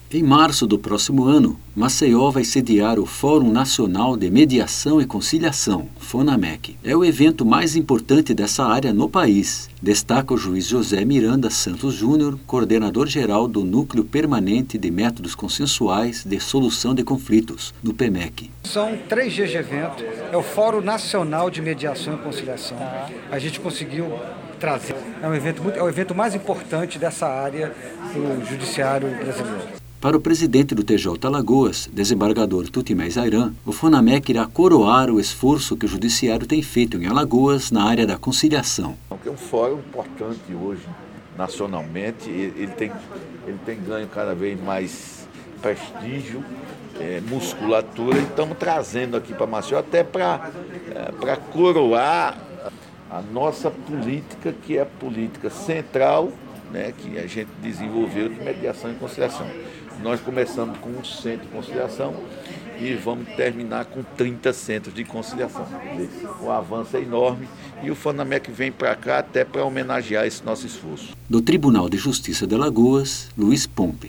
Em março do próximo ano, Maceió vai sediar o Fórum Nacional de Mediação e Conciliação, FONAMEC. É o evento mais importante dessa área no país, destaca o juiz José Miranda Santos Júnior, coordenador-geral do Núcleo Permanente de Métodos Consensuais de Solução de Conflitos, no PEMEC. São 3 dias de evento, é o Fórum Nacional de Mediação e Conciliação. A gente conseguiu trazer, é o evento mais importante dessa área do judiciário brasileiro. Para o presidente do TJ Alagoas, desembargador Tutimés Ayran, o FONAMEC irá coroar o esforço que o judiciário tem feito em Alagoas na área da conciliação. É um fórum importante hoje, nacionalmente, ele tem ganho cada vez mais prestígio, musculatura, e estamos trazendo aqui para Maceió até para coroar a nossa política, que é a política central, né, que a gente desenvolveu de mediação e conciliação. Nós começamos com um centro de conciliação e vamos terminar com 30 centros de conciliação. O avanço é enorme e o FONAMEC vem para cá até para homenagear esse nosso esforço. Do Tribunal de Justiça de Alagoas, Luiz Pompe.